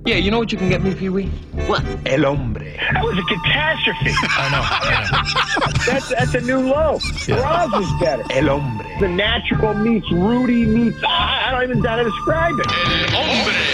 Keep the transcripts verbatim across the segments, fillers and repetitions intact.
Yeah, you know what you can get me, Pee-wee? What? El hombre. That was a catastrophe. I know. I know. That's that's a new low. Yeah. Roz is better. El hombre. The natural meets Rudy meets. I, I don't even know how to describe it. El hombre.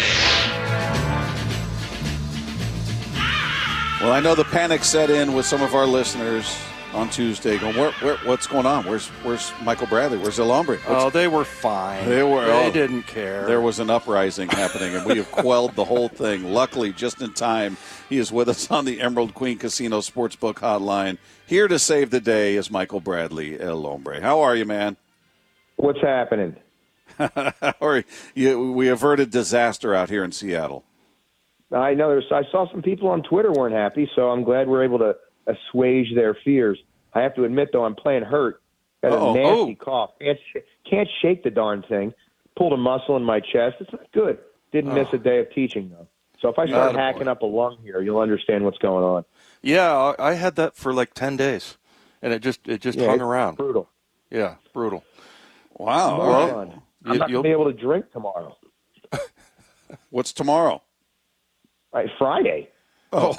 Well, I know the panic set in with some of our listeners on Tuesday going, where, where, what's going on? Where's where's Michael Bradley? Where's El Hombre? What's, oh, they were fine. They were. They oh, didn't care. There was an uprising happening, and we have quelled the whole thing. Luckily, just in time, he is with us on the Emerald Queen Casino Sportsbook Hotline. Here to save the day is Michael Bradley, El Hombre. How are you, man? What's happening? or you, we averted disaster out here in Seattle. I know. There's, I saw some people on Twitter weren't happy, so I'm glad we're able to assuage their fears. I have to admit, though, I'm playing hurt. Got Uh-oh. a nasty oh. cough. Can't, sh- can't shake the darn thing. Pulled a muscle in my chest. It's not good. Didn't oh. miss a day of teaching, though. So if I start Attaboy. hacking up a lung here, you'll understand what's going on. Yeah, I had that for like ten days, and it just it just yeah, hung around. Brutal. Yeah, brutal. Wow. Well, well, I'm you, not going to be able to drink tomorrow. What's tomorrow? Right, Friday. Oh,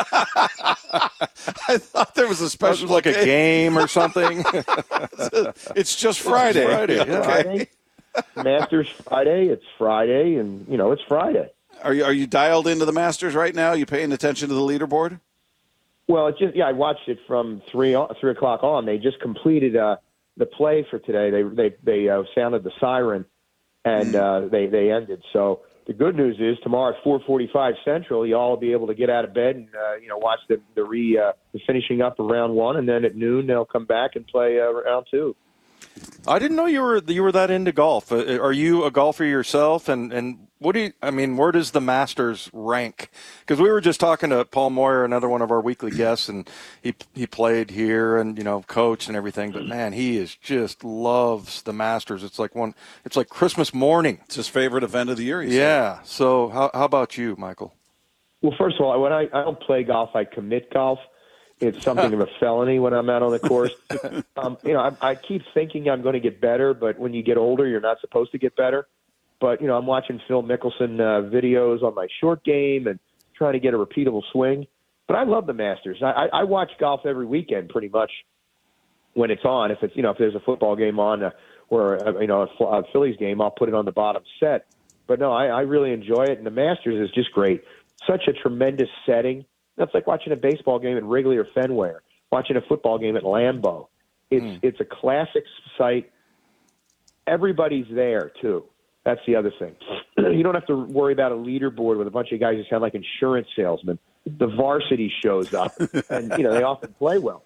I thought there was a special, like a game or something. It's just Friday. It's Friday, yeah. Friday. Masters Friday. It's Friday, and you know it's Friday. Are you are you dialed into the Masters right now? Are you paying attention to the leaderboard? Well, it's just yeah. I watched it from three on, three o'clock on. They just completed uh, the play for today. They they they uh, sounded the siren, and uh, they they ended. So. The good news is tomorrow at four forty-five Central, you all will be able to get out of bed and uh, you know watch the the re uh, the finishing up of round one, and then at noon they'll come back and play uh, round two. I didn't know you were you were that into golf. Uh, are you a golfer yourself? And, and what do you? I mean, where does the Masters rank? Because we were just talking to Paul Moyer, another one of our weekly guests, and he he played here and you know coached and everything. But man, he is just loves the Masters. It's like one. It's like Christmas morning. It's his favorite event of the year. Yeah. Said. So how how about you, Michael? Well, first of all, when I, I don't play golf, I commit golf. It's something of a felony when I'm out on the course. Um, you know, I, I keep thinking I'm going to get better, but when you get older, you're not supposed to get better. But, you know, I'm watching Phil Mickelson uh, videos on my short game and trying to get a repeatable swing. But I love the Masters. I, I, I watch golf every weekend pretty much when it's on. If it's, you know, if there's a football game on uh, or, uh, you know, a, a Phillies game, I'll put it on the bottom set. But, no, I, I really enjoy it, and the Masters is just great. Such a tremendous setting. That's like watching a baseball game at Wrigley or Fenway, or watching a football game at Lambeau. It's mm. it's a classic site. Everybody's there, too. That's the other thing. You don't have to worry about a leaderboard with a bunch of guys who sound like insurance salesmen. The varsity shows up, and, you know, they often play well.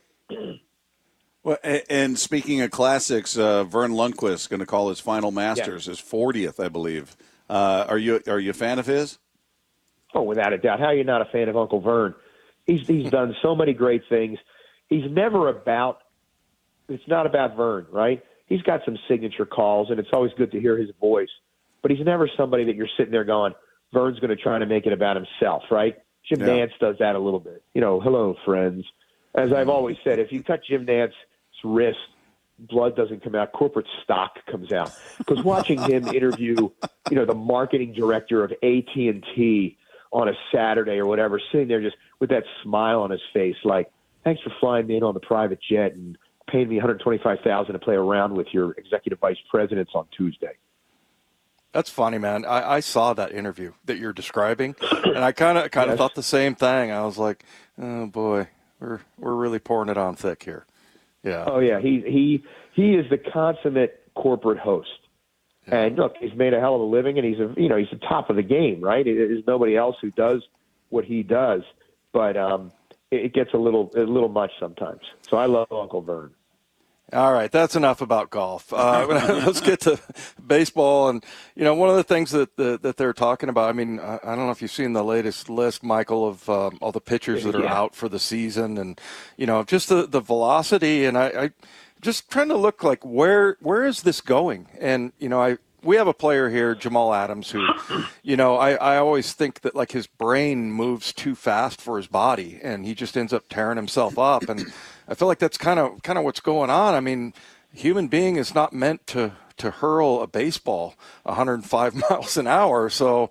Well, and speaking of classics, uh, Vern Lundquist is going to call his final Masters, yeah. his fortieth, I believe. Uh, are you are you a fan of his? Oh, without a doubt. How are you not a fan of Uncle Vern? He's he's done so many great things. He's never about – it's not about Vern, right? He's got some signature calls, and it's always good to hear his voice. But he's never somebody that you're sitting there going, Vern's going to try to make it about himself, right? Jim yeah. Nantz does that a little bit. You know, hello, friends. As I've always said, if you cut Jim Nantz's wrist, blood doesn't come out, corporate stock comes out. Because watching him interview, you know, the marketing director of A T and T on a Saturday or whatever, sitting there just with that smile on his face, like, thanks for flying me in on the private jet and paying me one hundred twenty-five thousand dollars to play around with your executive vice presidents on Tuesday. That's funny, man. I, I saw that interview that you're describing, and I kind of kind of yes. thought the same thing. I was like, oh boy, we're we're really pouring it on thick here. Yeah. Oh yeah, he he he is the consummate corporate host. And look, he's made a hell of a living, and he's a you know he's the top of the game, right? There's nobody else who does what he does, but um, it, it gets a little a little much sometimes. So I love Uncle Vern. All right, that's enough about golf. Uh, let's get to baseball. And you know, one of the things that the, that they're talking about. I mean, I, I don't know if you've seen the latest list, Michael, of um, all the pitchers that are yeah. out for the season, and you know, just the, the velocity. And I. I Just trying to look like where where is this going? And, you know, I we have a player here, Jamal Adams, who, you know, I, I always think that, like, his brain moves too fast for his body, and he just ends up tearing himself up. And I feel like that's kind of kind of what's going on. I mean, a human being is not meant to, to hurl a baseball one hundred five miles an hour. So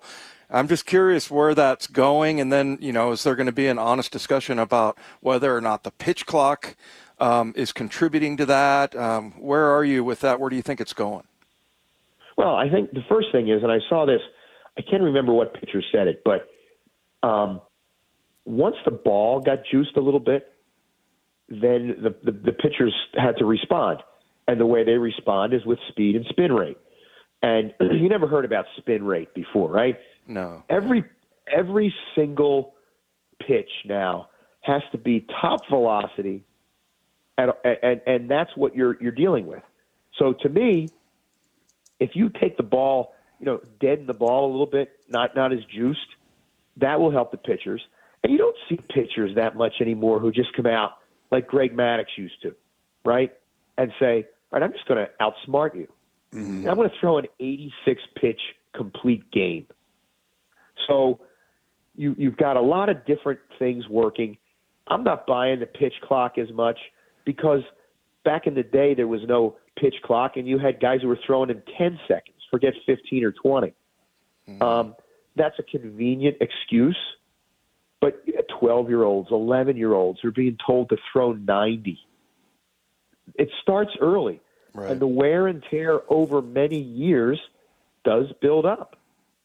I'm just curious where that's going. And then, you know, is there going to be an honest discussion about whether or not the pitch clock um, is contributing to that? Um, where are you with that? Where do you think it's going? Well, I think the first thing is, and I saw this, I can't remember what pitcher said it, but um, once the ball got juiced a little bit, then the, the, the pitchers had to respond. And the way they respond is with speed and spin rate. And you never heard about spin rate before, right? No. Every every single pitch now has to be top velocity, and and, and that's what you're you're dealing with. So to me, if you take the ball, you know, deaden the ball a little bit, not not as juiced, that will help the pitchers. And you don't see pitchers that much anymore who just come out like Greg Maddux used to, right? And say, all right, I'm just going to outsmart you. Mm-hmm. I'm going to throw an eighty-six pitch complete game. So you, you've got a lot of different things working. I'm not buying the pitch clock as much because back in the day there was no pitch clock, and you had guys who were throwing in ten seconds, forget fifteen or twenty. Mm-hmm. Um, that's a convenient excuse. But you got twelve-year-olds, eleven-year-olds who are being told to throw ninety. It starts early, right. And the wear and tear over many years does build up.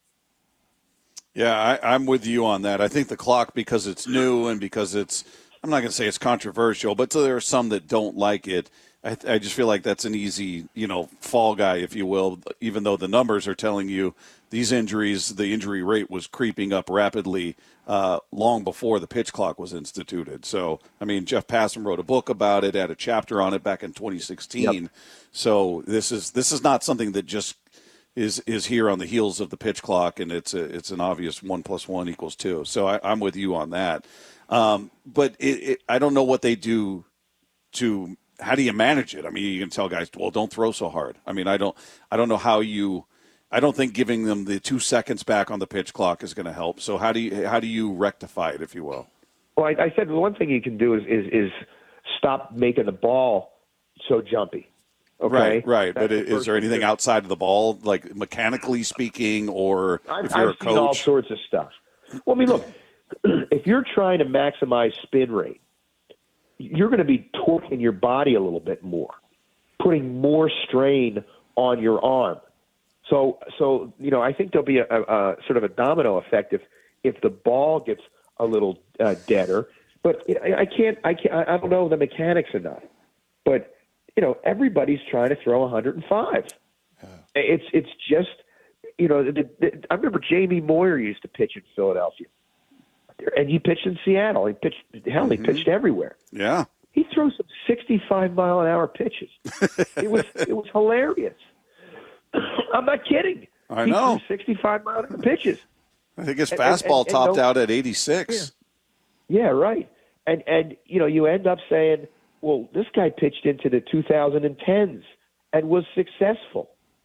Yeah, I, I'm with you on that. I think the clock, because it's new and because it's, I'm not going to say it's controversial, but there are some that don't like it. I, I just feel like that's an easy, you know, fall guy, if you will, even though the numbers are telling you these injuries, the injury rate was creeping up rapidly uh, long before the pitch clock was instituted. So, I mean, Jeff Passan wrote a book about it, had a chapter on it back in twenty sixteen. Yep. So this is this is not something that just is is here on the heels of the pitch clock, and it's a, it's an obvious one plus one equals two. So I, I'm with you on that. Um, but it, it, I don't know what they do to. How do you manage it? I mean, you can tell guys, well, don't throw so hard. I mean, I don't, I don't know how you. I don't think giving them the two seconds back on the pitch clock is going to help. So how do you how do you rectify it, if you will? Well, I, I said the one thing you can do is is, is stop making the ball so jumpy. Okay? Right, right. That's but the is there anything outside of the ball, like mechanically speaking, or I've, if you're I've a coach? seen all sorts of stuff. Well, I mean, look, if you're trying to maximize spin rate, you're going to be torquing your body a little bit more, putting more strain on your arm. So, so you know, I think there'll be a, a, a sort of a domino effect if if the ball gets a little uh, deader. But you know, I, I can't, I can't, I don't know the mechanics enough. But you know, everybody's trying to throw one hundred five. Yeah. It's it's just, you know, the, the, I remember Jamie Moyer used to pitch in Philadelphia, and he pitched in Seattle. He pitched, hell, he mm-hmm. pitched everywhere. Yeah, he threw some sixty-five mile an hour pitches. it was it was hilarious. I'm not kidding. I he know. threw sixty-five mile an hour pitches. I think his and, fastball and, and, topped and out at eighty-six. Yeah. yeah, right. And and you know, you end up saying, well, this guy pitched into the two thousand tens and was successful.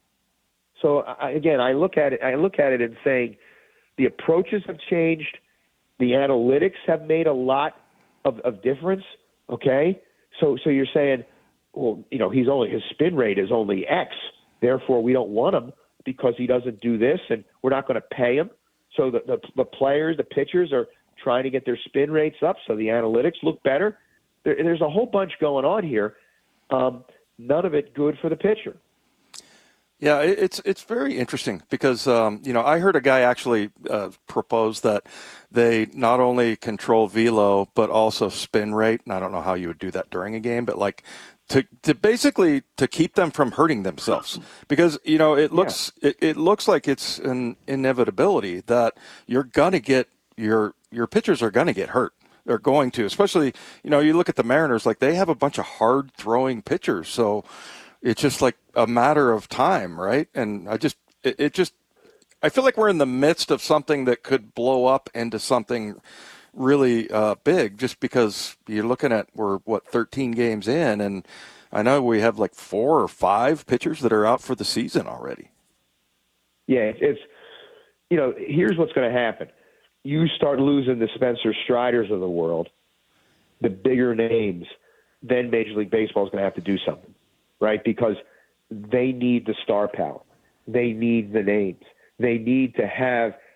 So I, again, I look at it. I look at it and saying, the approaches have changed. The analytics have made a lot of, of difference. Okay, so so you're saying, well, you know, he's only his spin rate is only X. Therefore, we don't want him because he doesn't do this, and we're not going to pay him. So the, the the players, the pitchers, are trying to get their spin rates up so the analytics look better. There, there's a whole bunch going on here. Um, none of it good for the pitcher. Yeah, it's it's very interesting because, um, you know, I heard a guy actually uh, propose that they not only control velo but also spin rate. And I don't know how you would do that during a game, but like to to basically to keep them from hurting themselves, because, you know, it looks yeah. it, it looks like it's an inevitability that you're gonna get your your pitchers are gonna get hurt. They're going to, especially, you know, you look at the Mariners, like they have a bunch of hard throwing pitchers, so it's just like a matter of time, right? And I just, it, it just, I feel like we're in the midst of something that could blow up into something really uh, big, just because you're looking at, we're, what, thirteen games in, and I know we have like four or five pitchers that are out for the season already. Yeah, it's, you know, here's what's going to happen. You start losing the Spencer Striders of the world, the bigger names, then Major League Baseball is going to have to do something. Right, because they need the star power. They need the names. They need to have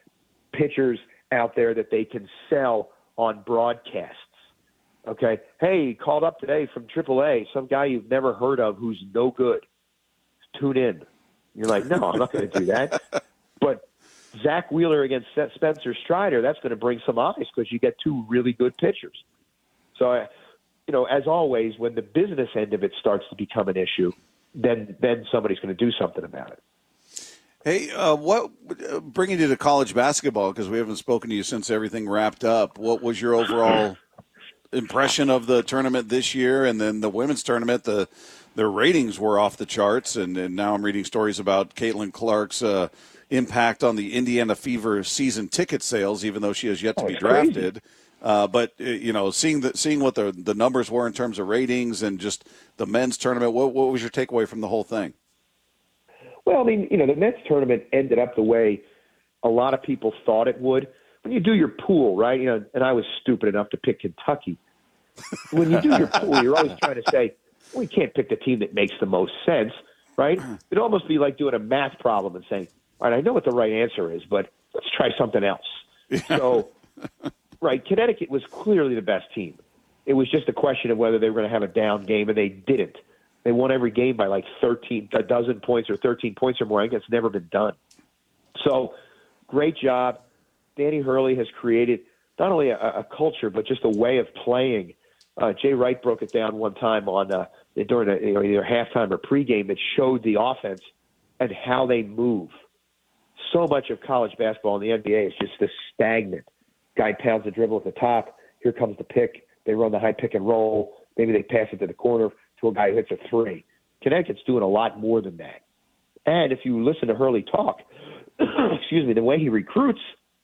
pitchers out there that they can sell on broadcasts. Okay, hey, called up today from triple A, some guy you've never heard of who's no good. Tune in. You're like, no, I'm not going to do that. But Zach Wheeler against Spencer Strider, that's going to bring some eyes because you get two really good pitchers. So, you know, as always, when the business end of it starts to become an issue, then then somebody's going to do something about it. Hey, uh, what uh, bringing you to college basketball, because we haven't spoken to you since everything wrapped up. What was your overall impression of the tournament this year, and then the women's tournament? The their ratings were off the charts, and, and now I'm reading stories about Caitlin Clark's uh, impact on the Indiana Fever season ticket sales, even though she has yet to oh, be drafted. Crazy. Uh, but uh, you know, seeing the seeing what the the numbers were in terms of ratings and just the men's tournament, what what was your takeaway from the whole thing? Well, I mean, you know, the men's tournament ended up the way a lot of people thought it would. When you do your pool, right? You know, and I was stupid enough to pick Kentucky. When you do your pool, you're always trying to say, well, you can't pick the team that makes the most sense, right? It'd almost be like doing a math problem and saying, all right, I know what the right answer is, but let's try something else. Yeah. So, right, Connecticut was clearly the best team. It was just a question of whether they were going to have a down game, and they didn't. They won every game by like thirteen, a dozen points or thirteen points or more. I think it's never been done. So, great job. Danny Hurley has created not only a, a culture, but just a way of playing. Uh, Jay Wright broke it down one time on uh, during a, you know, either halftime or pregame that showed the offense and how they move. So much of college basketball in the N B A is just this stagnant. Guy pounds the dribble at the top. Here comes the pick. They run the high pick and roll. Maybe they pass it to the corner to a guy who hits a three. Connecticut's doing a lot more than that. And if you listen to Hurley talk, excuse me, the way he recruits,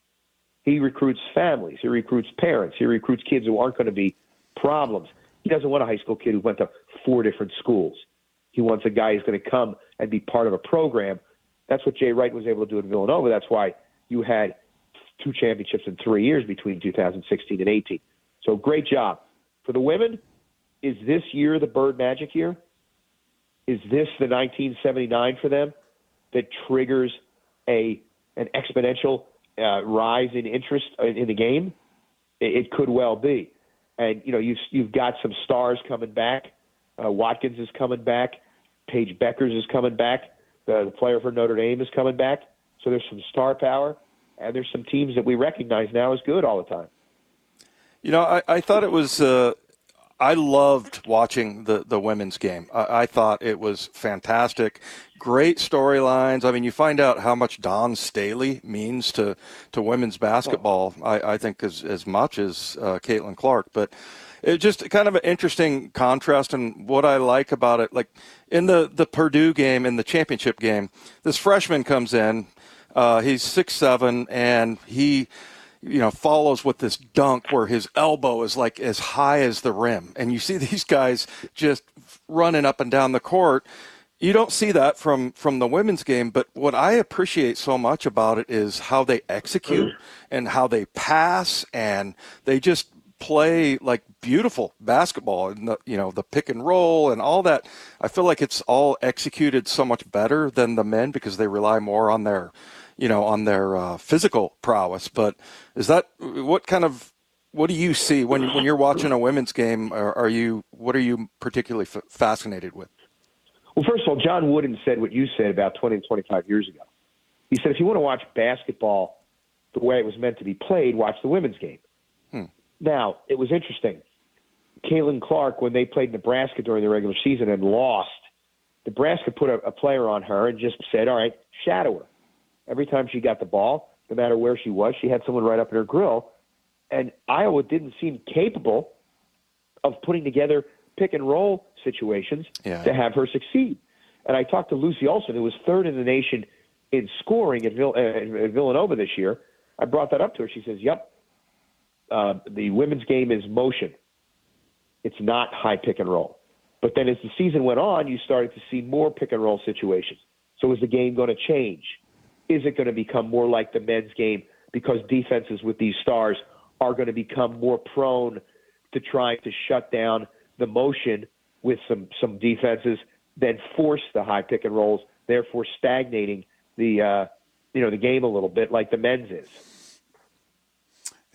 he recruits families. He recruits parents. He recruits kids who aren't going to be problems. He doesn't want a high school kid who went to four different schools. He wants a guy who's going to come and be part of a program. That's what Jay Wright was able to do in Villanova. That's why you had two championships in three years between two thousand sixteen and eighteen. So great job. For the women, is this year the Bird Magic year? Is this the nineteen seventy-nine for them that triggers a an exponential uh, rise in interest in, in the game? It, it could well be. And, you know, you've, you've got some stars coming back. Uh, Watkins is coming back. Paige Beckers is coming back. The, the player for Notre Dame is coming back. So there's some star power, and there's some teams that we recognize now as good all the time. You know, I, I thought it was uh, – I loved watching the, the women's game. I, I thought it was fantastic. Great storylines. I mean, you find out how much Dawn Staley means to, to women's basketball, I, I think, as, as much as uh, Caitlin Clark. But it's just kind of an interesting contrast. And what I like about it, like in the, the Purdue game, in the championship game, this freshman comes in. Uh, he's six seven, and he – you know, follows with this dunk where his elbow is like as high as the rim. And you see these guys just running up and down the court. You don't see that from, from the women's game, but what I appreciate so much about it is how they execute and how they pass, and they just play like beautiful basketball, and the, you know, the pick and roll and all that. I feel like it's all executed so much better than the men because they rely more on their you know, on their uh, physical prowess. But is that what kind of what do you see when when you're watching a women's game? Are, are you what are you particularly f- fascinated with? Well, first of all, John Wooden said what you said about twenty to twenty-five years ago. He said, if you want to watch basketball the way it was meant to be played, watch the women's game. Hmm. Now, it was interesting. Caitlin Clark, when they played Nebraska during the regular season and lost, Nebraska put a, a player on her and just said, all right, shadow her. Every time she got the ball, no matter where she was, she had someone right up in her grill. And Iowa didn't seem capable of putting together pick-and-roll situations yeah. to have her succeed. And I talked to Lucy Olson, who was third in the nation in scoring at, Vill- uh, at Villanova this year. I brought that up to her. She says, yep, uh, the women's game is motion. It's not high pick-and-roll. But then as the season went on, you started to see more pick-and-roll situations. So is the game going to change? Is it going to become more like the men's game because defenses with these stars are going to become more prone to trying to shut down the motion with some, some defenses, then force the high pick and rolls, therefore stagnating the uh, you know the game a little bit like the men's is?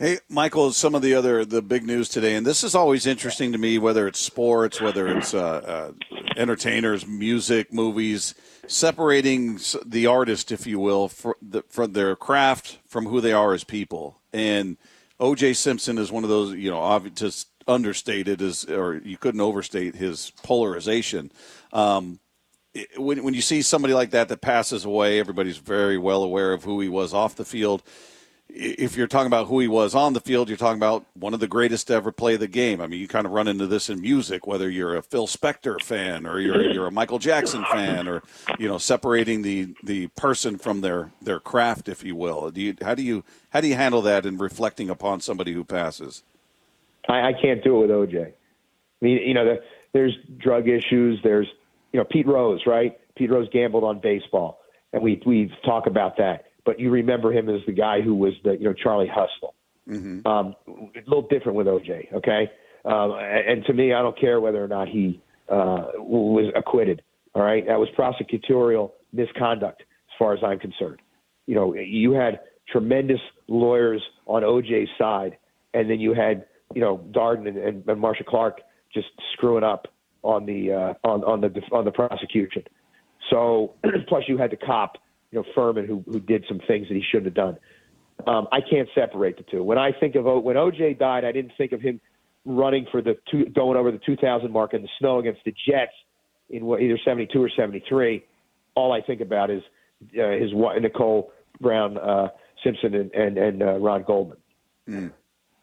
Hey, Michael, some of the other the big news today, and this is always interesting to me, whether it's sports, whether it's uh, uh, entertainers, music, movies, separating the artist, if you will, for the, from their craft from who they are as people. And O J Simpson is one of those, you know, just understated, is, or you couldn't overstate his polarization. Um, it, when, when you see somebody like that that passes away, everybody's very well aware of who he was off the field. If you're talking about who he was on the field, you're talking about one of the greatest to ever play the game. I mean, you kind of run into this in music, whether you're a Phil Spector fan or you're you're a Michael Jackson fan, or you know, separating the, the person from their, their craft, if you will. Do you how do you how do you handle that in reflecting upon somebody who passes? I, I can't do it with O J. I mean, you know, the, there's drug issues. There's you know Pete Rose, right? Pete Rose gambled on baseball, and we we talk about that. But you remember him as the guy who was the, you know, Charlie Hustle. Mm-hmm. Um, a little different with O J, okay? Um, and to me, I don't care whether or not he uh, was acquitted, all right? That was prosecutorial misconduct as far as I'm concerned. You know, you had tremendous lawyers on O J's side, and then you had, you know, Darden and, and, and Marcia Clark just screwing up on the uh, on, on the on the prosecution. So, plus you had the cop, you know, Furman, who who did some things that he shouldn't have done. Um, I can't separate the two. When I think of when O J died, I didn't think of him running for the two, going over the two thousand mark in the snow against the Jets in what, either seventy-two or seventy-three. All I think about is uh, his Nicole Brown uh, Simpson and and, and uh, Ron Goldman. Mm.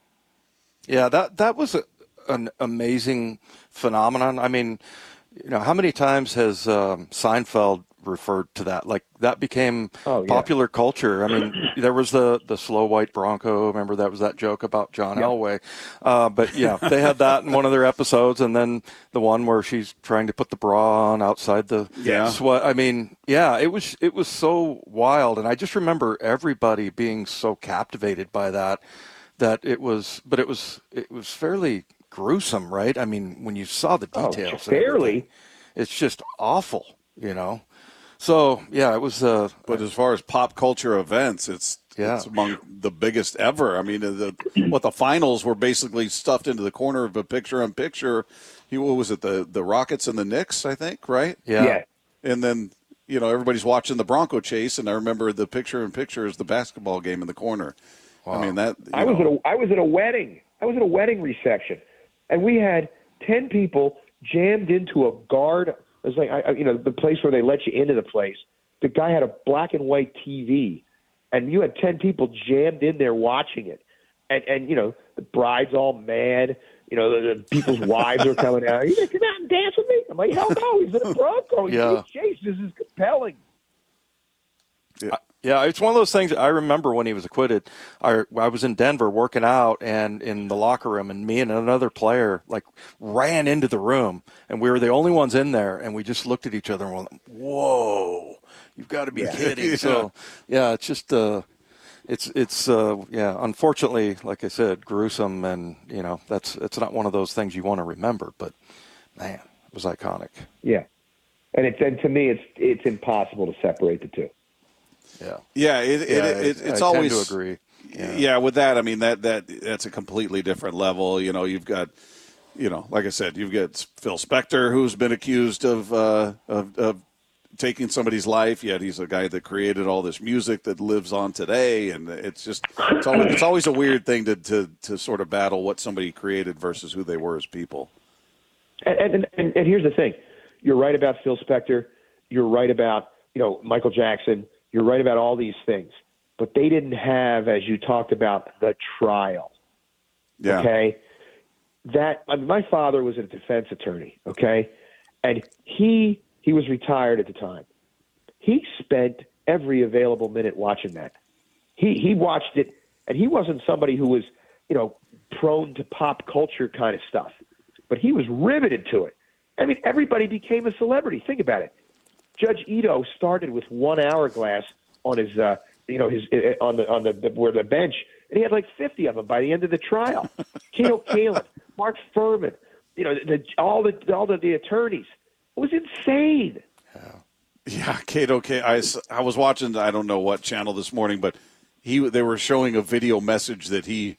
Yeah, that that was a, an amazing phenomenon. I mean, you know, how many times has um, Seinfeld referred to that? Like that became oh, yeah. popular culture. I mean, there was the the slow white Bronco. Remember that was that joke about John yeah. Elway. Uh, but yeah, they had that in one of their episodes, and then the one where she's trying to put the bra on outside the yeah. sweat. I mean, yeah, it was it was so wild, and I just remember everybody being so captivated by that that it was. But it was it was fairly gruesome, right? I mean, when you saw the details, oh, fairly, it's just awful, you know. So yeah, it was. Uh, but as far as pop culture events, it's yeah. it's among the biggest ever. I mean, the what the finals were basically stuffed into the corner of a picture-in-picture. What was it? The the Rockets and the Knicks, I think, right? Yeah. yeah. And then you know everybody's watching the Bronco chase, and I remember the picture-in-picture is the basketball game in the corner. Wow. I mean that. I was know. at a I was at a wedding. I was at a wedding reception, and we had ten people jammed into a guard. It was like, I, you know, the place where they let you into the place. The guy had a black and white T V, and you had ten people jammed in there watching it. And, and you know, the bride's all mad. You know, the, the people's wives are coming out. You gonna come out and dance with me? I'm like, hell no, he's in a Bronco. He's yeah. chased. This is compelling. Yeah. Yeah, it's one of those things. I remember when he was acquitted, I, I was in Denver working out and in the locker room, and me and another player like ran into the room, and we were the only ones in there, and we just looked at each other and went, whoa, you've got to be yeah. kidding. yeah. So, yeah, it's just, uh, it's, it's uh, yeah, unfortunately, like I said, gruesome, and, you know, that's it's not one of those things you want to remember, but, man, it was iconic. Yeah, and, it's, and to me, it's it's impossible to separate the two. Yeah, yeah, it, yeah it, it, it's I always tend to agree. Yeah. yeah, with that, I mean that that that's a completely different level. You know, you've got, you know, like I said, you've got Phil Spector, who's been accused of uh, of, of taking somebody's life. Yet he's a guy that created all this music that lives on today, and it's just it's always, it's always a weird thing to, to to sort of battle what somebody created versus who they were as people. And and, and, and here's the thing: you're right about Phil Spector. You're right about you know Michael Jackson. You're right about all these things, but they didn't have, as you talked about, the trial. Yeah. Okay. That I mean, my father was a defense attorney. Okay, and he he was retired at the time. He spent every available minute watching that. He he watched it, and he wasn't somebody who was you know prone to pop culture kind of stuff, but he was riveted to it. I mean, everybody became a celebrity. Think about it. Judge Ito started with one hourglass on his, uh, you know, his on the on the, the where the bench, and he had like fifty of them by the end of the trial. Kato Kaelin, Mark Furman, you know, the, all the all the, the attorneys. It was insane. Yeah, yeah. Kato K. I, I was watching. I don't know what channel this morning, but he they were showing a video message that he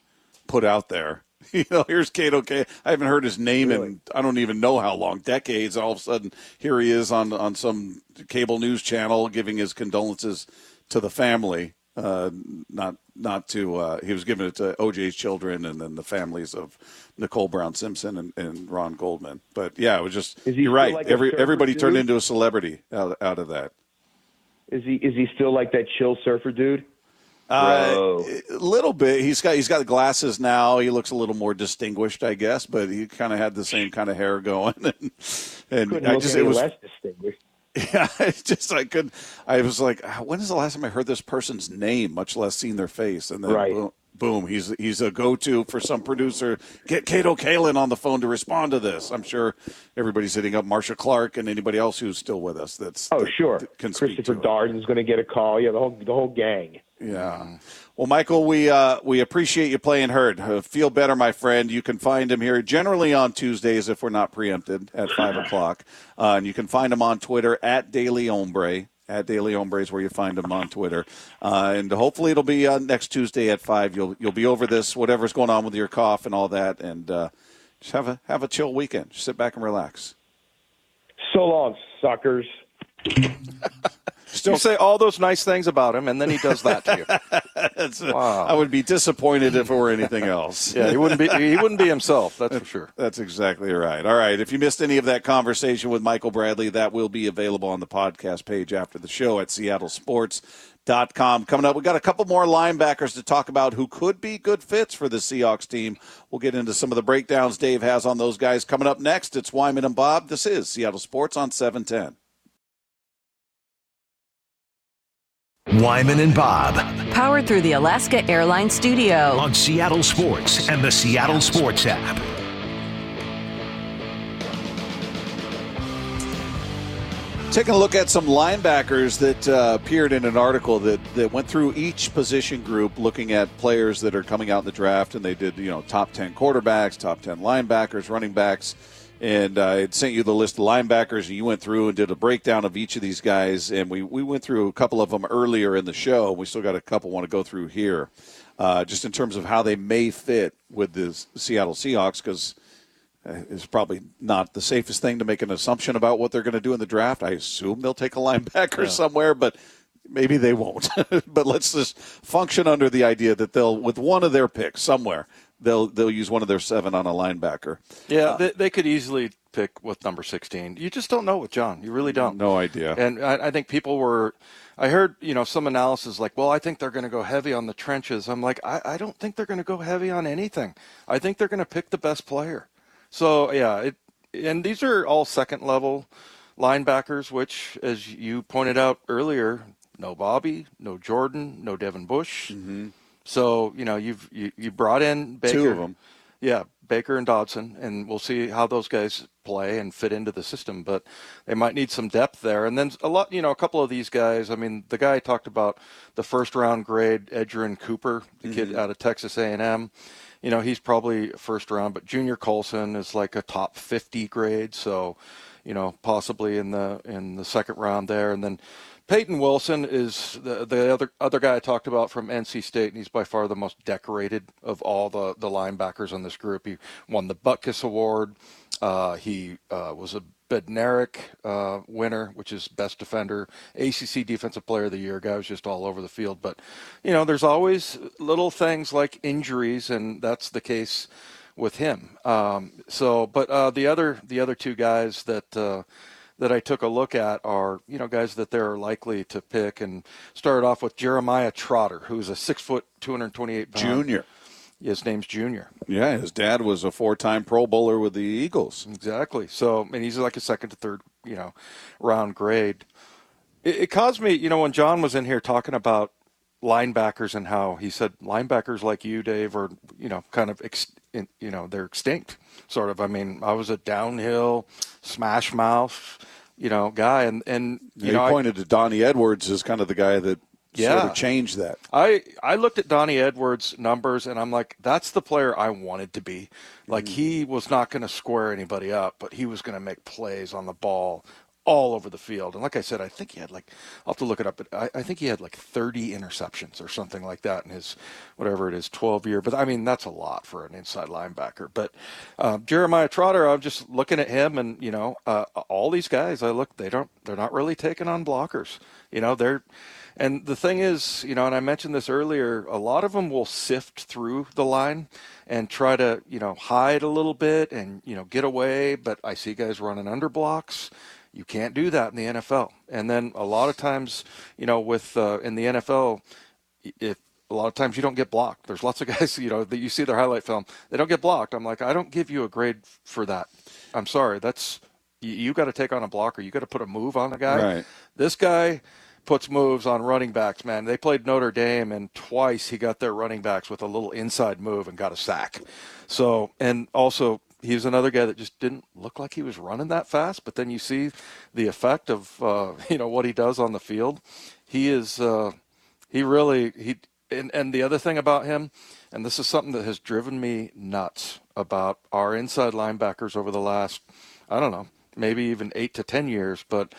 put out there. You know, here's Kato K. I haven't heard his name Really? in I don't even know how long, decades. All of a sudden, here he is on on some cable news channel giving his condolences to the family. Uh, not not to uh, he was giving it to O J's children and then the families of Nicole Brown Simpson and, and Ron Goldman. But yeah, it was just Is he you're still right. like a Every surfer everybody turned dude? into a celebrity out out of that. Is he is he still like that chill surfer dude? Uh, Bro. a little bit. He's got he's got glasses now. He looks a little more distinguished, I guess. But he kind of had the same kind of hair going, and, and Couldn't I look just any it was less distinguished. yeah. It's just I could. I was like, when is the last time I heard this person's name, much less seen their face? And then Right. boom, boom, he's he's a go-to for some producer. Get Kato Kalin on the phone to respond to this. I'm sure everybody's hitting up Marsha Clark and anybody else who's still with us. That's Oh, that, sure. that can speak Christopher to it. Darden's going to get a call. Yeah, the whole the whole gang. Yeah. Well, Michael, we uh, we appreciate you playing herd. Uh, feel better, my friend. You can find him here generally on Tuesdays if we're not preempted at five o'clock. Uh, and you can find him on Twitter at Daily Hombre. At Daily Hombre is where you find him on Twitter. Uh, and hopefully it'll be uh, next Tuesday at five. You'll you'll be over this, whatever's going on with your cough and all that. And uh, just have a, have a chill weekend. Just sit back and relax. So long, suckers. You say all those nice things about him, and then he does that to you. That's, Wow. I would be disappointed if it were anything else. Yeah, he wouldn't be. He wouldn't be himself. That's for sure. That's exactly right. All right. If you missed any of that conversation with Michael Bradley, that will be available on the podcast page after the show at seattle sports dot com. Coming up, we've got a couple more linebackers to talk about who could be good fits for the Seahawks team. We'll get into some of the breakdowns Dave has on those guys. Coming up next, it's Wyman and Bob. This is Seattle Sports on seven ten. Wyman and Bob Powered through the Alaska Airlines Studio. on Seattle Sports and the Seattle Sports app. Taking a look at some linebackers that uh, appeared in an article that, that went through each position group, looking at players that are coming out in the draft, and they did, you know, top ten quarterbacks, top ten linebackers, running backs, and uh, I had sent you the list of linebackers, and you went through and did a breakdown of each of these guys, and we, we went through a couple of them earlier in the show. We still got a couple want to go through here, uh, just in terms of how they may fit with the Seattle Seahawks, because it's probably not the safest thing to make an assumption about what they're going to do in the draft. I assume they'll take a linebacker Yeah. somewhere, but maybe they won't. But let's just function under the idea that they'll, with one of their picks somewhere, they'll they'll use one of their seven on a linebacker. Yeah, they, they could easily pick with number sixteen. You just don't know with John. You really don't. No idea. And I, I think people were. I heard, you know, some analysis like, well, I think they're going to go heavy on the trenches. I'm like, I, I don't think they're going to go heavy on anything. I think they're going to pick the best player. So, yeah, it, and these are all second-level linebackers, which, as you pointed out earlier, no Bobby, no Jordan, no Devin Bush. Mm-hmm. So, you know, you've you, you brought in Baker. Two of them. Yeah, Baker and Dodson, and we'll see how those guys play and fit into the system. But they might need some depth there. And then a lot, you know, a couple of these guys. I mean, the guy I talked about, the first-round grade, Edgerrin Cooper, the mm-hmm. kid out of Texas A and M. You know, he's probably first round, but Junior Colson is like a top fifty grade, so, you know, possibly in the in the second round there. And then Peyton Wilson is the the other other guy I talked about from N C State, and he's by far the most decorated of all the, the linebackers on this group. He won the Butkus Award. Uh, he uh, was a Bednarik uh, winner, which is best defender, A C C Defensive Player of the Year. Guy was just all over the field. But, you know, there's always little things like injuries, and that's the case with him. Um, so, but uh, the other the other two guys that uh, that I took a look at are, you know, guys that they're likely to pick, and started off with Jeremiah Trotter, who's a six foot, two hundred twenty-eight pound. Junior. His name's Junior. Yeah, his dad was a four-time Pro Bowler with the Eagles. Exactly. So, and he's like a second to third, you know, round grade. It, it caused me, you know, when John was in here talking about linebackers and how he said linebackers like you, Dave, are, you know, kind of, ex, in, you know, they're extinct, sort of. I mean, I was a downhill, smash mouth, you know, guy. And, and you yeah, know, he pointed I, to Donnie Edwards as kind of the guy that yeah. sort of changed that. I, I looked at Donnie Edwards' numbers, and I'm like, that's the player I wanted to be. Like, mm. he was not going to square anybody up, but he was going to make plays on the ball all over the field. And like I said, I think he had like, I'll have to look it up, but I, I think he had like thirty interceptions or something like that in his, whatever it is, twelve year. But I mean, that's a lot for an inside linebacker. But uh, Jeremiah Trotter, I'm just looking at him, and, you know, uh, all these guys, I look, they don't, they're not really taking on blockers. You know, they're, and the thing is, you know, and I mentioned this earlier, a lot of them will sift through the line and try to, you know, hide a little bit and, you know, get away. But I see guys running under blocks. You can't do that in the N F L. And then a lot of times, you know, with uh, in the N F L, if a lot of times you don't get blocked. There's lots of guys, you know, that you see their highlight film, they don't get blocked. I'm like, I don't give you a grade for that. I'm sorry. That's you, you got to take on a blocker. You got to put a move on the guy. Right. This guy puts moves on running backs, man. They played Notre Dame, and twice he got their running backs with a little inside move and got a sack. So, and also, he was another guy that just didn't look like he was running that fast, but then you see the effect of, uh, you know, what he does on the field. He is, uh, he really, he, and, and the other thing about him, and this is something that has driven me nuts about our inside linebackers over the last, I don't know, maybe even eight to ten years, but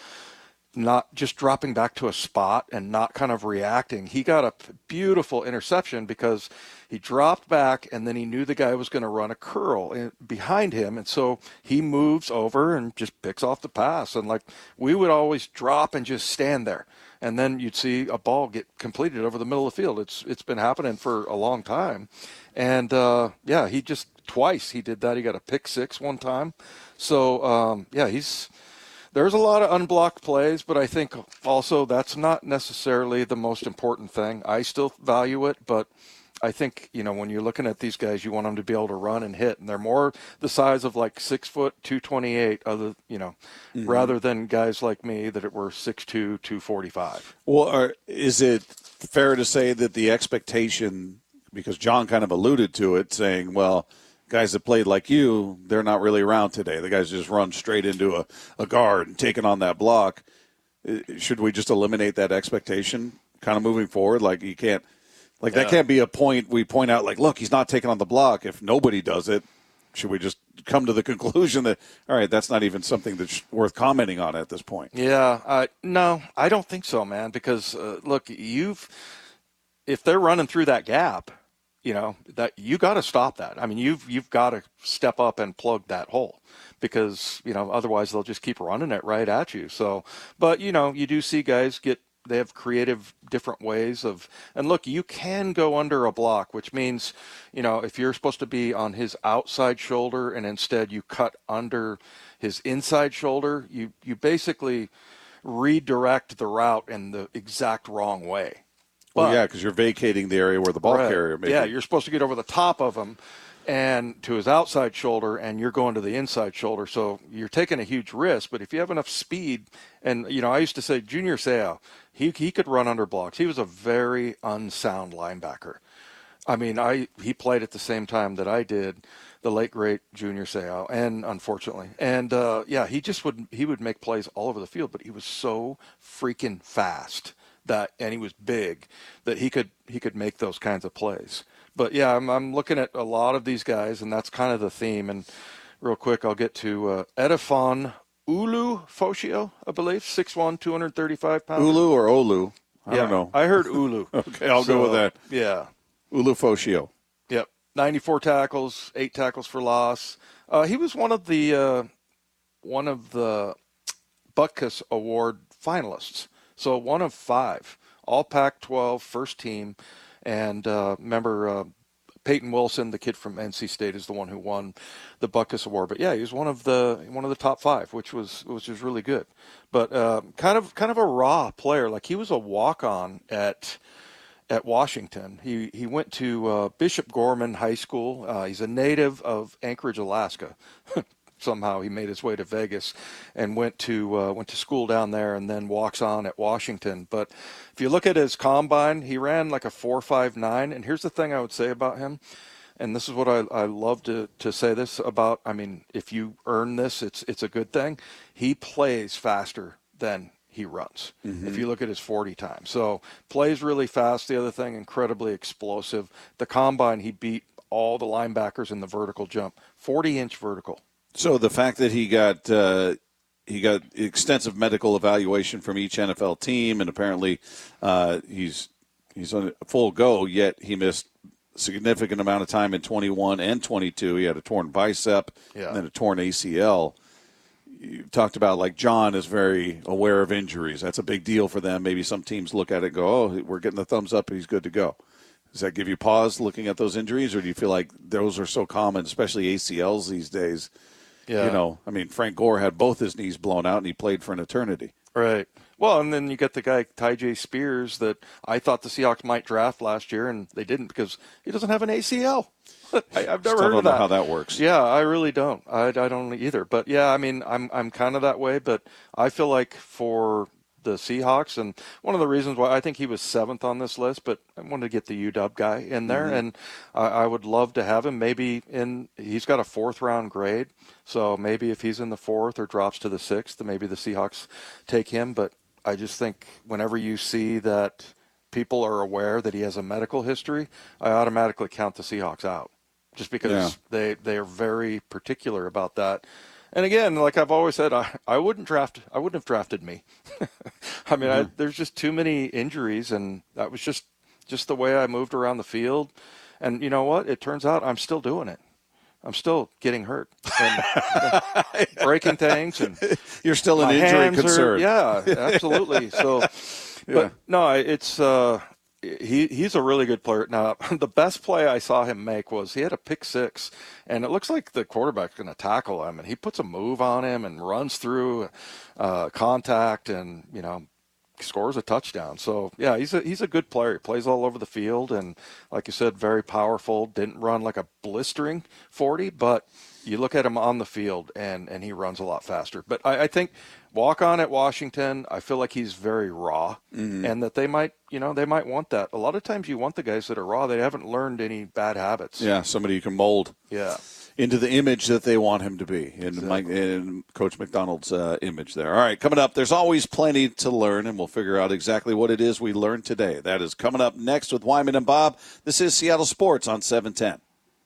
not just dropping back to a spot and not kind of reacting. He got a beautiful interception because he dropped back and then he knew the guy was going to run a curl in, behind him. And so he moves over and just picks off the pass. And like we would always drop and just stand there. And then you'd see a ball get completed over the middle of the field. It's It's been happening for a long time. And uh, yeah, he just twice he did that. He got a pick six one time. So um, yeah, he's, there's a lot of unblocked plays, but I think also that's not necessarily the most important thing. I still value it, but I think, you know, when you're looking at these guys, you want them to be able to run and hit, and they're more the size of like six foot, two twenty-eight, other, you know, mm-hmm. rather than guys like me that were six two, two forty-five. Well, are, is it fair to say that the expectation, because John kind of alluded to it, saying, well, guys that played like you, they're not really around today. The guys just run straight into a, a guard and taking on that block. Should we just eliminate that expectation kind of moving forward? Like you can't, like yeah. that can't be a point we point out like, look, he's not taking on the block. If nobody does it, should we just come to the conclusion that, all right, that's not even something that's worth commenting on at this point? Yeah, uh, no, I don't think so, man, because uh, look, you've, if they're running through that gap, you know, that you got to stop that. I mean, you've you've got to step up and plug that hole because, you know, otherwise they'll just keep running it right at you. So, but, you know, you do see guys get, they have creative different ways of, and look, you can go under a block, which means, you know, if you're supposed to be on his outside shoulder and instead you cut under his inside shoulder, you, you basically redirect the route in the exact wrong way. Well, But, yeah, because you're vacating the area where the ball right. carrier may Yeah, be. you're supposed to get over the top of him and to his outside shoulder, and you're going to the inside shoulder. So you're taking a huge risk. But if you have enough speed, and, you know, I used to say Junior Seau, he, he could run under blocks. He was a very unsound linebacker. I mean, I he played at the same time that I did, the late, great Junior Seau, and unfortunately. And, uh, yeah, he just would he would make plays all over the field, but he was so freaking fast. That and he was big that he could he could make those kinds of plays. But yeah, I'm I'm looking at a lot of these guys, and that's kind of the theme. And real quick, I'll get to uh, Edifon Ulu-Foshio, I believe, six one, two hundred thirty-five pounds. Ulu or Olu? I yeah, don't know. I heard Ulu. Okay, I'll so, go with that. Yeah, Ulu-Foshio. Yep, ninety-four tackles, eight tackles for loss. Uh, he was one of the uh, one of the Butkus Award finalists. So one of five, all Pac twelve, first team. And uh, remember, uh, Peyton Wilson, the kid from N C State, is the one who won the Butkus Award. But yeah, he was one of the one of the top five, which was which was really good. But uh, kind of kind of a raw player. Like he was a walk-on at at Washington. He he went to uh, Bishop Gorman High School. Uh, he's a native of Anchorage, Alaska. Somehow he made his way to Vegas and went to uh, went to school down there and then walks on at Washington. But if you look at his combine, he ran like a four five nine. And here's the thing I would say about him, and this is what I, I love to, to say this about. I mean, if you earn this, it's it's a good thing. He plays faster than he runs. Mm-hmm. If you look at his forty time. So plays really fast. The other thing, incredibly explosive. The combine, he beat all the linebackers in the vertical jump, forty inch vertical. So the fact that he got uh, he got extensive medical evaluation from each N F L team, and apparently uh, he's he's on a full go. Yet he missed a significant amount of time in twenty-one and twenty-two. He had a torn bicep yeah. and then a torn A C L. You talked about like John is very aware of injuries. That's a big deal for them. Maybe some teams look at it and go, oh, we're getting the thumbs up, he's good to go. Does that give you pause looking at those injuries, or do you feel like those are so common, especially A C Ls these days? Yeah. You know, I mean, Frank Gore had both his knees blown out, and he played for an eternity. Right. Well, and then you get the guy, Tyjae Spears, that I thought the Seahawks might draft last year, and they didn't because he doesn't have an A C L. I, I've never Still heard don't of know that. how that works. Yeah, I really don't. I, I don't either. But, yeah, I mean, I'm I'm kind of that way. But I feel like for the Seahawks, and one of the reasons why I think he was seventh on this list, but I wanted to get the U W guy in there, mm-hmm. and I, I would love to have him. Maybe in he's got a fourth-round grade, so maybe if he's in the fourth or drops to the sixth, then maybe the Seahawks take him. But I just think whenever you see that people are aware that he has a medical history, I automatically count the Seahawks out, just because yeah. they, they are very particular about that. And again, like I've always said, I, I wouldn't draft. I wouldn't have drafted me. I mean, mm-hmm. I, there's just too many injuries, and that was just just the way I moved around the field. And you know what? It turns out I'm still doing it. I'm still getting hurt, and, uh, breaking things, and you're still an injury concern. Are, yeah, absolutely. So, yeah. but no, it's. Uh, He he's a really good player. Now, the best play I saw him make was he had a pick six, and it looks like the quarterback's going to tackle him, and he puts a move on him and runs through uh, contact, and you know, scores a touchdown. So yeah, he's a he's a good player. He plays all over the field, and like you said, very powerful. Didn't run like a blistering forty, but you look at him on the field, and and he runs a lot faster. But I, I think. Walk on at Washington, I feel like he's very raw, mm-hmm. and that they might, you know, they might want that. A lot of times you want the guys that are raw. They haven't learned any bad habits. Yeah, somebody you can mold yeah. into the image that they want him to be, in, exactly. Mike, in Coach McDonald's uh, image there. All right, coming up, there's always plenty to learn, and we'll figure out exactly what it is we learned today. That is coming up next with Wyman and Bob. This is Seattle Sports on seven ten.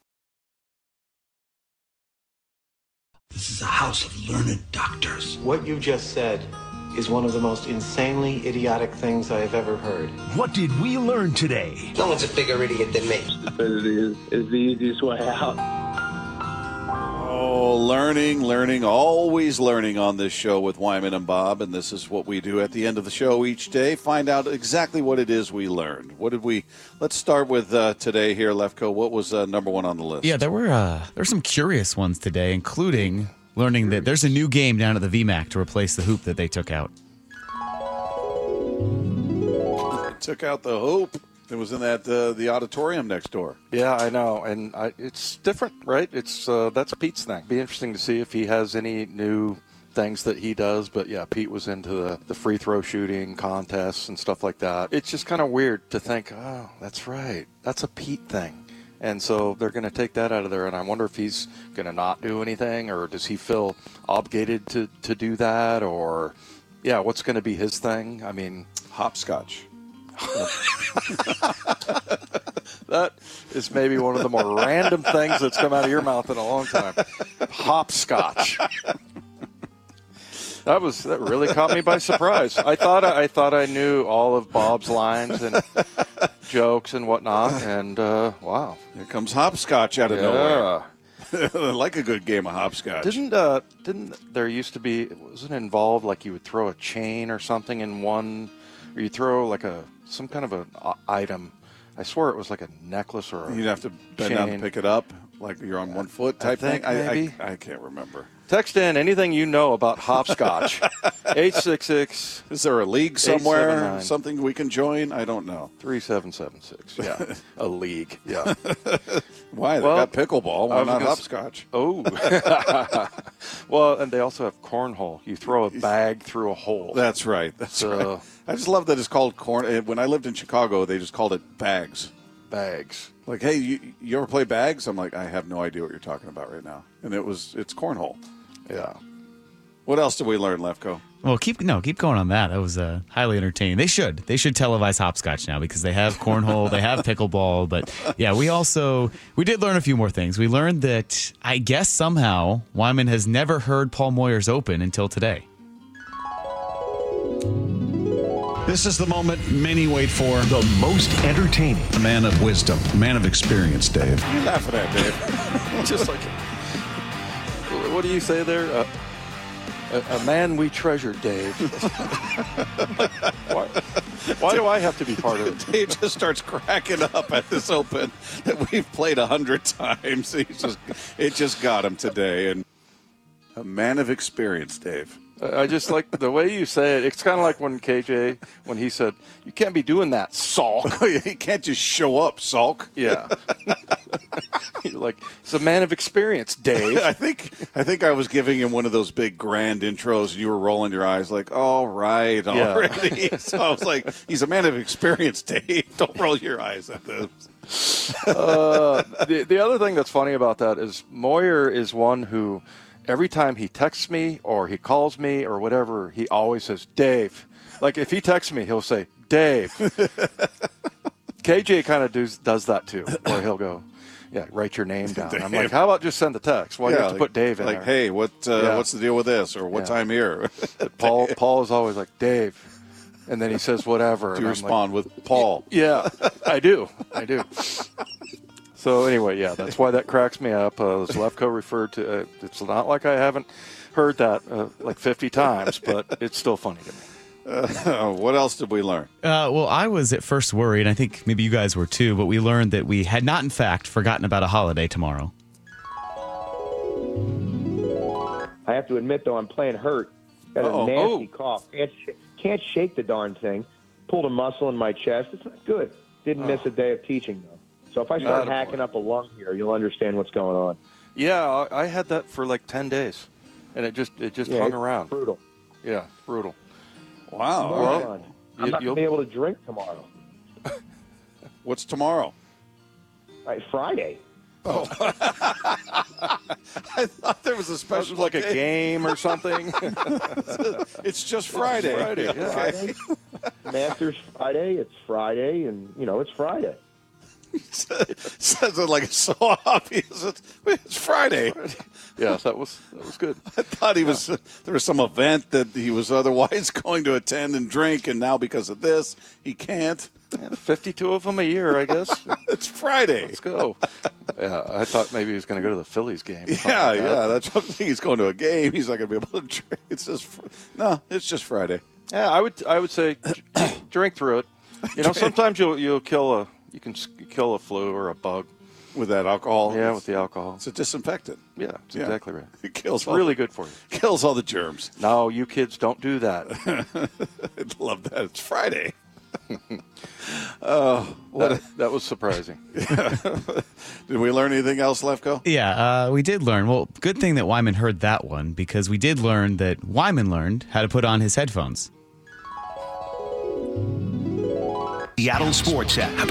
This is a house of learned doctors. What you just said is one of the most insanely idiotic things I have ever heard. What did we learn today? No one's a bigger idiot than me. Stupidity is, is the easiest way out. Oh, learning, learning, always learning on this show with Wyman and Bob, and this is what we do at the end of the show each day, find out exactly what it is we learned. What did we, let's start with uh, today here, Lefko. What was uh, number one on the list? Yeah, there were uh, there were some curious ones today, including learning that there's a new game down at the V MAC to replace the hoop that they took out. They took out the hoop. It was in that uh, the auditorium next door. Yeah, I know, and I, it's different, right? It's uh, that's Pete's thing. Be interesting to see if he has any new things that he does. But yeah, Pete was into the, the free throw shooting contests and stuff like that. It's just kind of weird to think, oh, that's right, that's a Pete thing. And so they're going to take that out of there, and I wonder if he's going to not do anything, or does he feel obligated to, to do that, or yeah, what's going to be his thing? I mean, hopscotch. That is maybe one of the more random things that's come out of your mouth in a long time. Hopscotch. That was that really caught me by surprise. I thought I, I thought I knew all of Bob's lines and jokes and whatnot, and uh, wow, here comes hopscotch out of yeah. nowhere. I like a good game of hopscotch. Didn't uh, didn't there used to be? Wasn't it involved like you would throw a chain or something in one, or you throw like a some kind of an item. I swear it was like a necklace or a You'd have to bend chain. down and pick it up, like you're on one foot type I think thing. maybe. I, I, I can't remember. Text in anything you know about hopscotch. eight six six Is there a league somewhere? Something we can join? I don't know. three seven seven six Yeah, a league. Yeah. Why? They well, got pickleball. Why not hopscotch? Oh. Well, and they also have cornhole. You throw a bag through a hole. That's right. That's so, right. I just love that it's called corn. When I lived in Chicago, they just called it bags. Bags. Like, hey, you, you ever play bags? I'm like, I have no idea what you're talking about right now. And it was, it's cornhole. Yeah. What else did we learn, Lefko? Well, keep no, keep going on that. That was uh, highly entertaining. They should, they should televise hopscotch now because they have cornhole, they have pickleball. But yeah, we also we did learn a few more things. We learned that I guess somehow Wyman has never heard Paul Moyer's Open until today. This is the moment many wait for. The most entertaining. A man of wisdom, a man of experience, Dave. What are you laughing at, Dave? Just like, what do you say there? Uh, a, a man we treasure, Dave. why, why do I have to be part of it? Dave just starts cracking up at this Open that we've played a hundred times. He's just, it just got him today. And a man of experience, Dave. I just like the way you say it. It's kind of like when K J, when he said, "You can't be doing that, Salk." He can't just show up, Salk. Yeah. You're like, he's a man of experience, Dave. I think I think I was giving him one of those big grand intros, and you were rolling your eyes like, "All right, already." Yeah. So I was like, "He's a man of experience, Dave. Don't roll your eyes at this." Uh, the the other thing that's funny about that is Moyer is one who, every time he texts me or he calls me or whatever, he always says, Dave. Like, if he texts me, he'll say, Dave. K J kind of does, does that, too, where he'll go, yeah, write your name down. I'm like, how about just send the text? Why do yeah, you have to like, put Dave in like, there? hey, what? Uh, Yeah. What's the deal with this? Or what Yeah. time here? Paul Paul is always like, Dave. And then he says whatever. Do and you I'm respond like, with Paul? Yeah, I do. I do. So anyway, yeah, that's why that cracks me up. Uh, as Lefko referred to, uh, it's not like I haven't heard that uh, like fifty times, but it's still funny to me. Uh, what else did we learn? Uh, well, I was at first worried. I think maybe you guys were too, but we learned that we had not, in fact, forgotten about a holiday tomorrow. I have to admit, though, I'm playing hurt. Got a Uh-oh. nasty Oh. cough. Can't, sh- can't shake the darn thing. Pulled a muscle in my chest. It's not good. Didn't miss a day of teaching, though. So if I start Attaboy. hacking up a lung here, you'll understand what's going on. Yeah, I I had that for like ten days, and it just it just Yeah, hung it's around. brutal. Yeah, brutal. Wow. More all right. fun. I'm You- not you'll- going to be able to drink tomorrow. What's tomorrow? Right, Friday. I thought there was a special Like a day. game or something. It's just Friday. Friday, yeah. Friday. Masters Friday. It's Friday, and, you know, it's Friday. Says it like it's so obvious. It's, it's Friday. Yeah, that was that was good. I thought he was there was some event that he was otherwise going to attend and drink, and now because of this, he can't. Yeah, fifty-two of them a year, I guess. It's Friday. Let's go. Yeah, I thought maybe he was going to go to the Phillies game. or something Yeah, like that. yeah. That's what I'm thinking. He's going to a game. He's not going to be able to drink. It's just fr- no. It's just Friday. Yeah, I would I would say drink through it. You know, sometimes you'll you'll kill a you can s- kill a flu or a bug. With that alcohol. Yeah, with the alcohol. It's a disinfectant. Yeah, that's Yeah. exactly right. It kills. It's all really the, good for you. Kills all the germs. No, you kids don't do that. I love that. It's Friday. Oh, what that, that was surprising. Did we learn anything else, Lefko? Yeah, uh, we did learn. Well, good thing that Wyman heard that one because we did learn that Wyman learned how to put on his headphones. Seattle Sports app.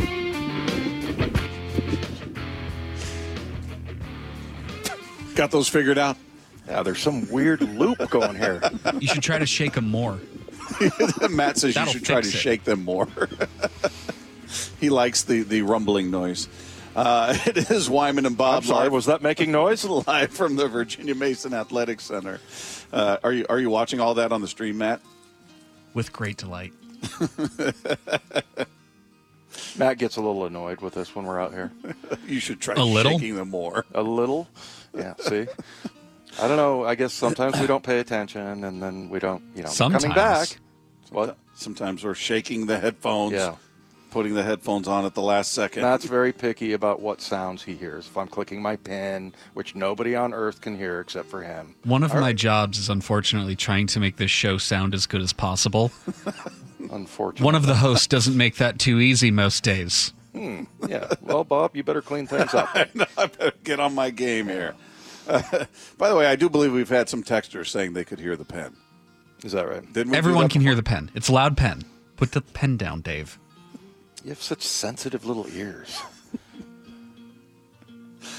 Got those figured out? Yeah, there's some weird loop going here. You should try to shake them more. Matt says That'll you should try to fix it. shake them more. He likes the, the rumbling noise. Uh, it is Wyman and Bob. I'm sorry, live, was that making noise? live from the Virginia Mason Athletic Center. Uh, are you are you watching all that on the stream, Matt? With great delight. Matt gets a little annoyed with us when we're out here. You should try A little? shaking them more. A little? Yeah, see? I don't know. I guess sometimes we don't pay attention, and then we don't, you know, Sometimes. coming back. What? Sometimes we're shaking the headphones, Yeah. putting the headphones on at the last second. Matt's very picky about what sounds he hears. If I'm clicking my pen, which nobody on earth can hear except for him. One of All my right. jobs is unfortunately trying to make this show sound as good as possible. Unfortunately. One of the hosts doesn't make that too easy most days. Hmm, yeah. Well, Bob, you better clean things up. I better get on my game here. Uh, by the way, I do believe we've had some texters saying they could hear the pen. Is that right? Didn't we do Everyone that can before? hear the pen. It's a loud pen. Put the pen down, Dave. You have such sensitive little ears.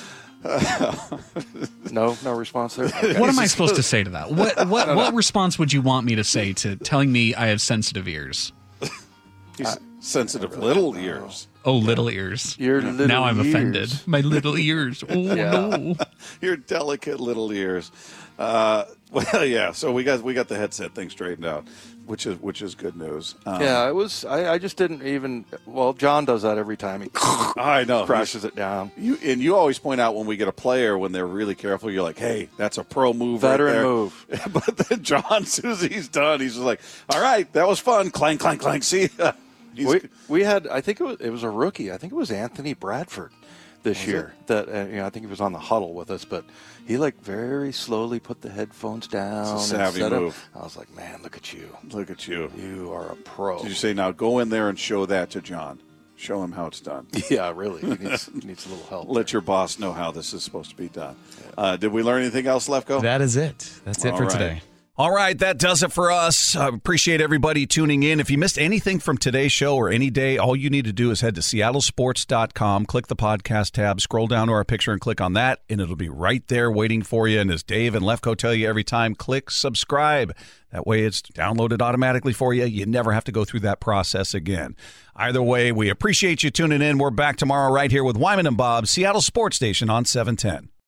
no, no response there. Okay. What am I supposed to say to that? What what what response would you want me to say to telling me I have sensitive ears? He's uh, sensitive really little ears. Oh, little ears. Your little now I'm ears. offended. My little ears. Oh yeah. no. Your delicate little ears. Uh, well, yeah. So we got we got the headset thing straightened out, which is which is good news. Um, yeah, it was. I, I just didn't even. Well, John does that every time. He I know crashes it down. You and you always point out when we get a player when they're really careful. You're like, hey, that's a pro move, veteran right there. move. But then John, as soon as he's done, he's just like, all right, that was fun. Clang, clang, clang. See. we we had. I think it was it was a rookie. I think it was Anthony Bradford this was year. It? That uh, you know, I think he was on the huddle with us, but he like very slowly put the headphones down. It's a savvy and move. Up. I was like, man, look at you, look at you. You are a pro. Did you say now go in there and show that to John? Show him how it's done. Yeah, really. He needs, he needs a little help. Let your boss know how this is supposed to be done. Yeah. Uh, did we learn anything else, Lefko? That is it. That's it All for right. today. All right, that does it for us. I uh, appreciate everybody tuning in. If you missed anything from today's show or any day, all you need to do is head to seattle sports dot com, click the podcast tab, scroll down to our picture and click on that, and it'll be right there waiting for you. And as Dave and Lefko tell you every time, click subscribe. That way it's downloaded automatically for you. You never have to go through that process again. Either way, we appreciate you tuning in. We're back tomorrow right here with Wyman and Bob, Seattle Sports Station on seven ten.